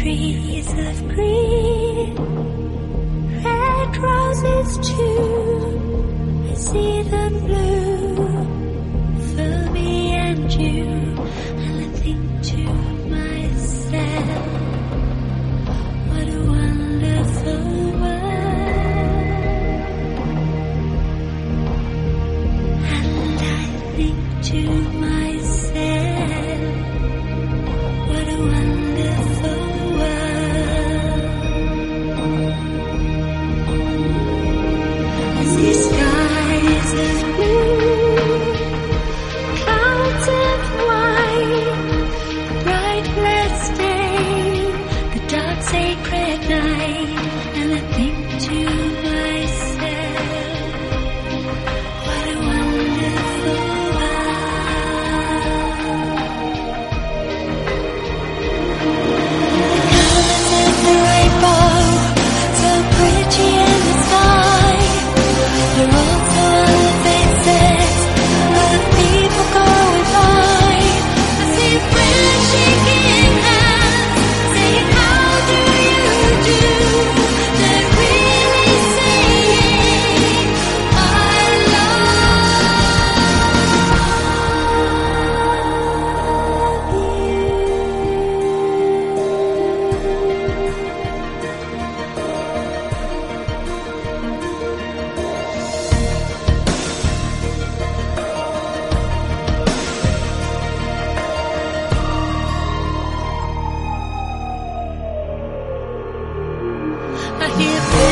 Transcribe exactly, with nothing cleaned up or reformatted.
trees of green, red roses too. I see them blue for me and you, and I think to myself, what a wonderful world. And I think to myself, what a wonderful world. I see skies of blue, clouds of white, the bright blessed day, the dark sacred night, and I think to myself, what a wonderful world. The rainbow, so pretty in the sky, they're also on the faces of people going by. I see friends shaking hands, saying how do you do. They're really saying I love you. I hear